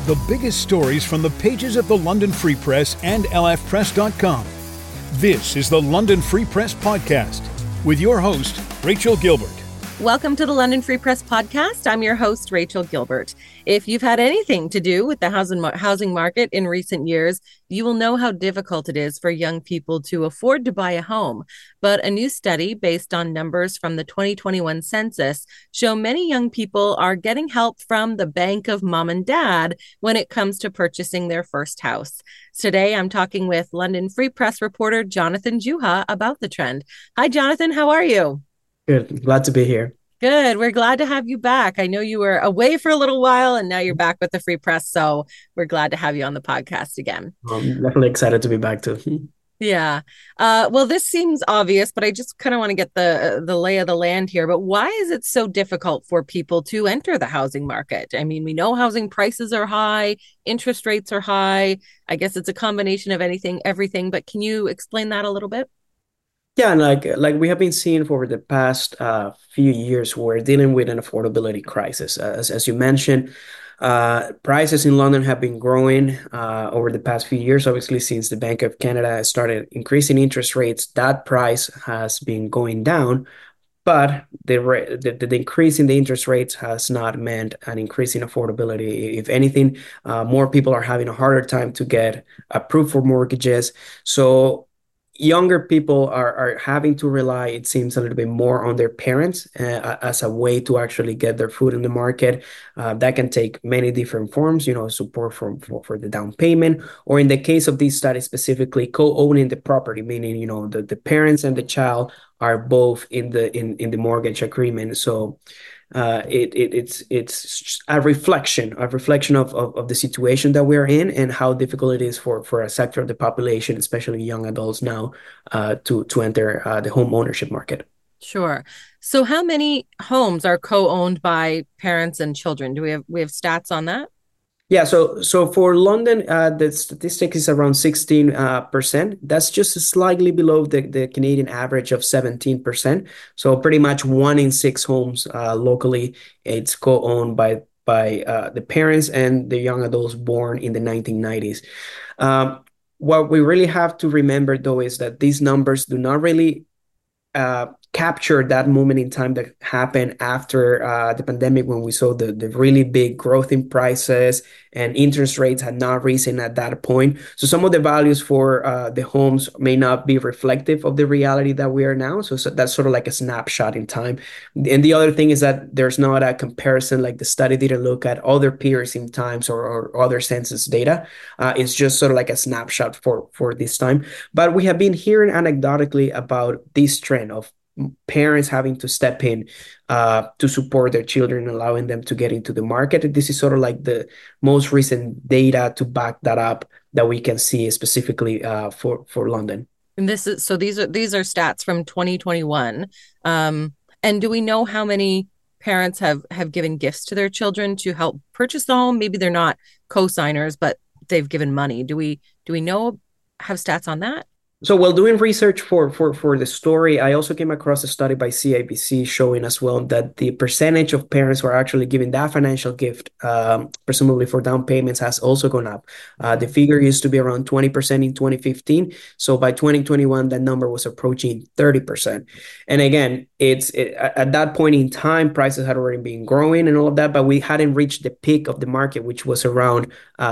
The biggest stories from the pages of the London Free Press and lfpress.com. This is the London Free Press Podcast with your host, Rachel Gilbert. Welcome to the London Free Press Podcast. I'm your host, Rachel Gilbert. If you've had anything to do with the housing market in recent years, you will know how difficult it is for young people to afford to buy a home. But a new study based on numbers from the 2021 census show many young people are getting help from the bank of mom and dad when it comes to purchasing their first house. Today, I'm talking with London Free Press reporter Jonathan Juha about the trend. Hi, Jonathan. How are you? Good. Glad to be here. Good. We're glad to have you back. I know you were away for a little while and now you're back with the Free Press. So we're glad to have you on the podcast again. I'm definitely excited to be back too. Yeah. Well, this seems obvious, but I just kind of want to get the lay of the land here. But why is it so difficult for people to enter the housing market? I mean, we know housing prices are high, interest rates are high. I guess it's a combination of everything. But can you explain that a little bit? Yeah, and like we have been seeing for the past few years, we're dealing with an affordability crisis. As you mentioned, prices in London have been growing over the past few years. Obviously, since the Bank of Canada started increasing interest rates, that price has been going down. But the increase in the interest rates has not meant an increase in affordability. If anything, more people are having a harder time to get approved for mortgages. So younger people are having to rely, it seems, a little bit more on their parents as a way to actually get their foot in the market. That can take many different forms, support for the down payment, or in the case of this study specifically, co-owning the property, meaning, the parents and the child are both in the mortgage agreement. So it's a reflection of the situation that we're in and how difficult it is for a sector of the population, especially young adults now, to enter the home ownership market. Sure. So how many homes are co-owned by parents and children? Do we have stats on that? Yeah, so for London, the statistic is around 16%. That's just slightly below the Canadian average of 17%. So pretty much 1 in 6 homes locally, it's co-owned by the parents and the young adults born in the 1990s. What we really have to remember, though, is that these numbers do not really capture that moment in time that happened after the pandemic, when we saw the really big growth in prices and interest rates had not risen at that point. So some of the values for the homes may not be reflective of the reality that we are now. So that's sort of like a snapshot in time. And the other thing is that there's not a comparison, like the study didn't look at other peers in times or other census data. It's just sort of like a snapshot for this time. But we have been hearing anecdotally about this trend of parents having to step in to support their children, allowing them to get into the market. This is sort of like the most recent data to back that up that we can see specifically for London. And these are stats from 2021. And do we know how many parents have given gifts to their children to help purchase the home? Maybe they're not co-signers, but they've given money. Do we have stats on that? So while doing research for the story, I also came across a study by CIBC showing as well that the percentage of parents who are actually giving that financial gift, presumably for down payments, has also gone up. The figure used to be around 20% in 2015. So by 2021, that number was approaching 30%. And again, at that point in time, prices had already been growing and all of that, but we hadn't reached the peak of the market, which was around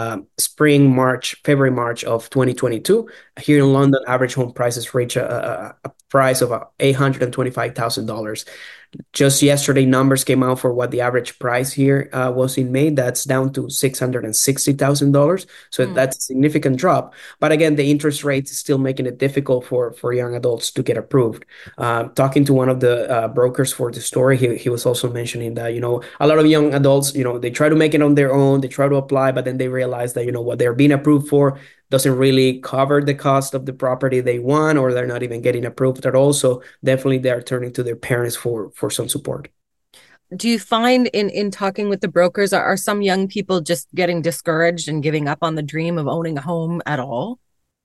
February, March of 2022. Here in London, average home prices reach a price of $825,000. Just yesterday, numbers came out for what the average price here was in May. That's down to $660,000. So that's a significant drop. But again, the interest rate is still making it difficult for young adults to get approved. Talking to one of the brokers for the story, he was also mentioning that, a lot of young adults, they try to make it on their own. They try to apply, but then they realize that, what they're being approved for doesn't really cover the cost of the property they want, or they're not even getting approved at all. So definitely they're turning to their parents for some support. Do you find in talking with the brokers, are some young people just getting discouraged and giving up on the dream of owning a home at all?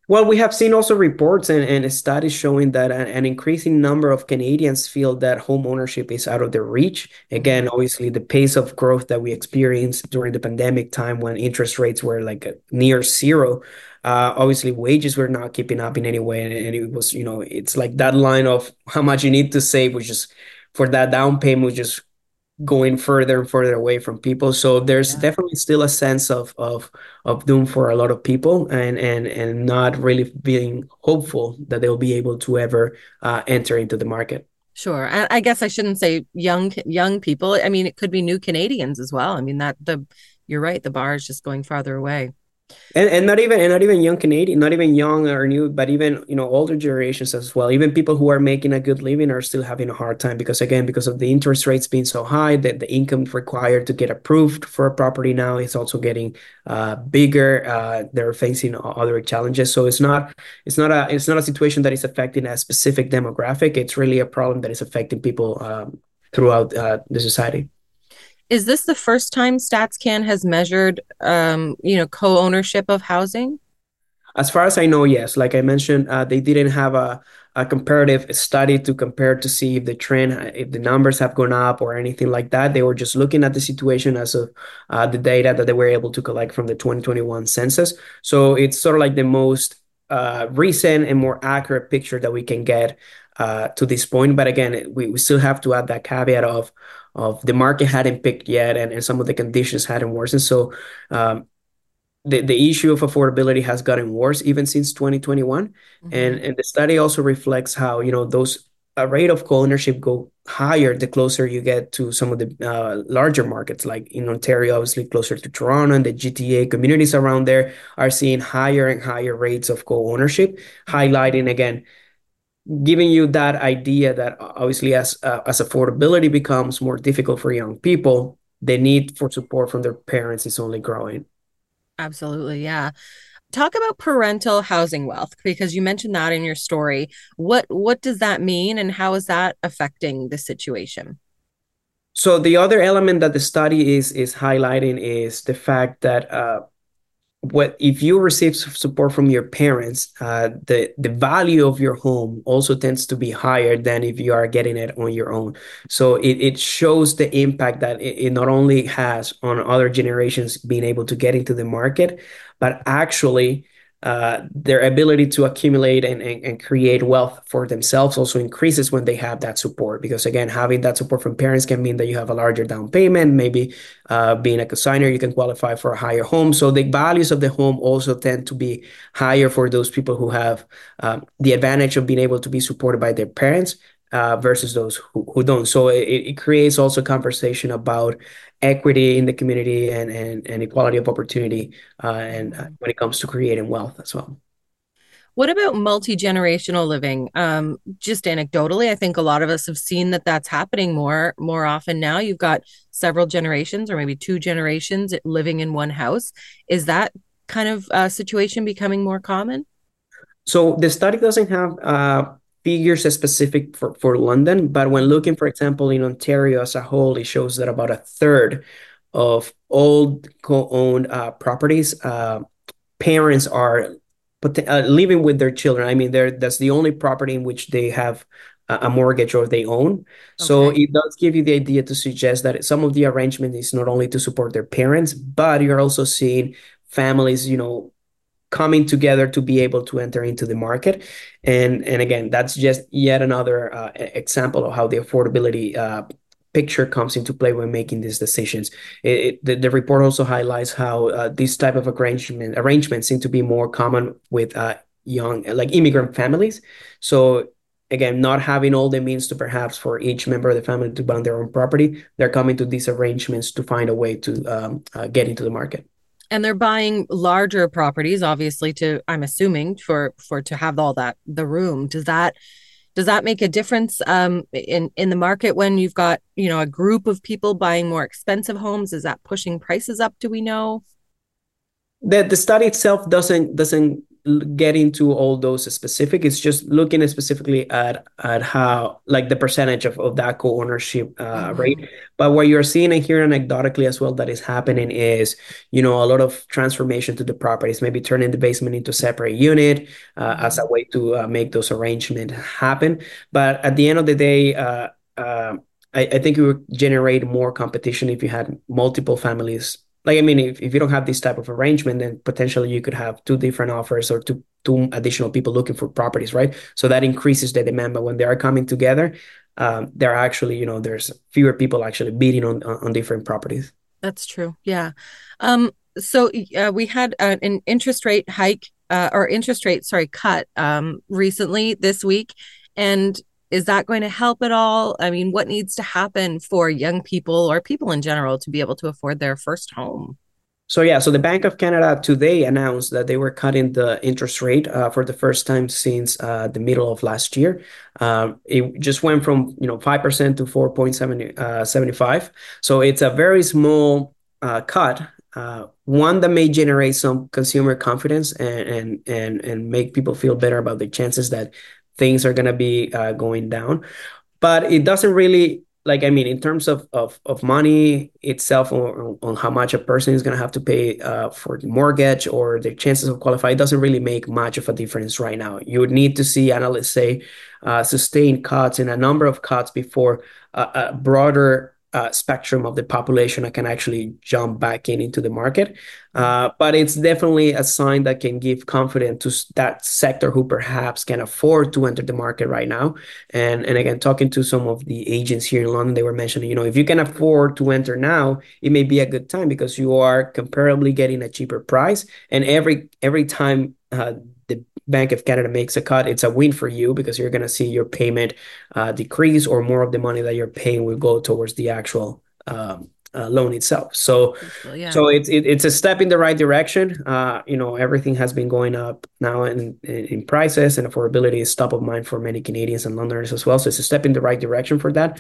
Well, we have seen also reports and studies showing that an increasing number of Canadians feel that home ownership is out of their reach. Again, obviously, the pace of growth that we experienced during the pandemic time when interest rates were like near zero, obviously wages were not keeping up in any way, and it was, it's like that line of how much you need to save, which is for that down payment, which is going further and further away from people. So there's Yeah. definitely still a sense of doom for a lot of people, and not really being hopeful that they'll be able to ever enter into the market. Sure. And I guess I shouldn't say young people. I mean, it could be new Canadians as well. I mean, you're right, the bar is just going farther away. And not even young Canadian, not even young or new, but even older generations as well. Even people who are making a good living are still having a hard time because, again, because of the interest rates being so high, that the income required to get approved for a property now is also getting bigger. They're facing other challenges, so it's not a situation that is affecting a specific demographic. It's really a problem that is affecting people throughout the society. Is this the first time StatsCan has measured, co-ownership of housing? As far as I know, yes. Like I mentioned, they didn't have a comparative study to compare to see if the trend, if the numbers have gone up or anything like that. They were just looking at the situation as of the data that they were able to collect from the 2021 census. So it's sort of like the most recent and more accurate picture that we can get to this point. But again, we still have to add that caveat of the market hadn't picked yet, and some of the conditions hadn't worsened. So the issue of affordability has gotten worse even since 2021. Mhm. And the study also reflects how, those a rate of co-ownership go higher the closer you get to some of the larger markets, like in Ontario, obviously closer to Toronto, and the GTA communities around there are seeing higher and higher rates of co-ownership, highlighting again, giving you that idea that obviously as affordability becomes more difficult for young people, the need for support from their parents is only growing. Absolutely. Yeah. Talk about parental housing wealth because you mentioned that in your story. What does that mean and how is that affecting the situation? So the other element that the study is highlighting is the fact that what if you receive support from your parents, the value of your home also tends to be higher than if you are getting it on your own. So it shows the impact that it not only has on other generations being able to get into the market, but actually their ability to accumulate and create wealth for themselves also increases when they have that support. Because again, having that support from parents can mean that you have a larger down payment. Maybe being a consigner, you can qualify for a higher home. So the values of the home also tend to be higher for those people who have the advantage of being able to be supported by their parents. Versus those who don't. So it creates also conversation about equity in the community and equality of opportunity and Mhm. when it comes to creating wealth as well. What about multi-generational living? Just anecdotally, I think a lot of us have seen that that's happening more often now. You've got several generations or maybe two generations living in one house. Is that kind of situation becoming more common? So the study doesn't have figures specific for London, but when looking, for example, in Ontario as a whole, it shows that about a third of all co-owned properties, parents are living with their children. I mean, that's the only property in which they have a mortgage or they own. So Okay. it does give you the idea to suggest that some of the arrangement is not only to support their parents, but you're also seeing families, coming together to be able to enter into the market. And again, that's just yet another example of how the affordability picture comes into play when making these decisions. The report also highlights how these type of arrangements seem to be more common with young, like immigrant families. So again, not having all the means to perhaps for each member of the family to buy their own property, they're coming to these arrangements to find a way to get into the market. And they're buying larger properties, obviously, to I'm assuming for to have all that the room. Does that make a difference in the market when you've got a group of people buying more expensive homes? Is that pushing prices up? Do we know? The study itself doesn't get into all those specific. It's just looking specifically at how, like, the percentage of that co-ownership rate. But what you're seeing and hearing anecdotally as well that is happening is, a lot of transformation to the properties, maybe turning the basement into a separate unit as a way to make those arrangements happen. But at the end of the day, I think it would generate more competition if you had multiple families. Like, I mean, if you don't have this type of arrangement, then potentially you could have two different offers or two additional people looking for properties, right? So that increases the demand. But when they are coming together, there are actually, there's fewer people actually bidding on different properties. That's true. Yeah. So we had an interest rate hike or interest rate, cut recently this week. And is that going to help at all? I mean, what needs to happen for young people or people in general to be able to afford their first home? So the Bank of Canada today announced that they were cutting the interest rate for the first time since the middle of last year. It just went from 5% to 4.75. So it's a very small cut. One that may generate some consumer confidence and make people feel better about the chances that things are going to be going down. But it doesn't really, in terms of money itself, on how much a person is going to have to pay for the mortgage or the chances of qualify, it doesn't really make much of a difference right now. You would need to see analysts say sustained cuts and a number of cuts before a broader spectrum of the population that can actually jump back into the market. But it's definitely a sign that can give confidence to that sector who perhaps can afford to enter the market right now. And again, talking to some of the agents here in London, they were mentioning, if you can afford to enter now, it may be a good time because you are comparably getting a cheaper price. And every time the Bank of Canada makes a cut, it's a win for you because you're going to see your payment decrease, or more of the money that you're paying will go towards the actual loan itself. So it's a step in the right direction. Everything has been going up now in prices, and affordability is top of mind for many Canadians and Londoners as well. So it's a step in the right direction for that.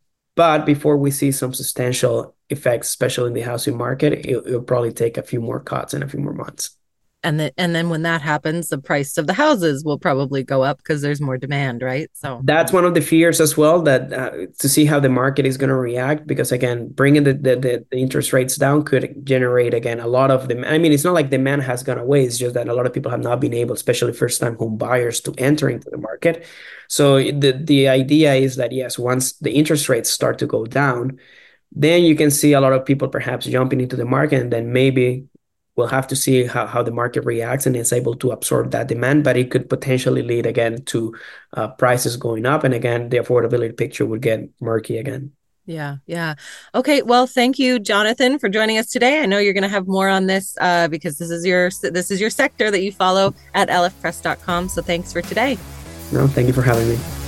But before we see some substantial effects, especially in the housing market, it'll probably take a few more cuts and a few more months. And then when that happens, the price of the houses will probably go up because there's more demand, right? So that's one of the fears as well, that to see how the market is going to react, because again, bringing the interest rates down could generate again a lot of demand. I mean, it's not like demand has gone away. It's just that a lot of people have not been able, especially first-time home buyers, to enter into the market. So the idea is that yes, once the interest rates start to go down, then you can see a lot of people perhaps jumping into the market, and then maybe we'll have to see how the market reacts and is able to absorb that demand. But it could potentially lead again to prices going up. And again, the affordability picture would get murky again. Yeah. Yeah. Okay. Well, thank you, Jonathan, for joining us today. I know you're going to have more on this because this is your sector that you follow at lfpress.com. So thanks for today. No, thank you for having me.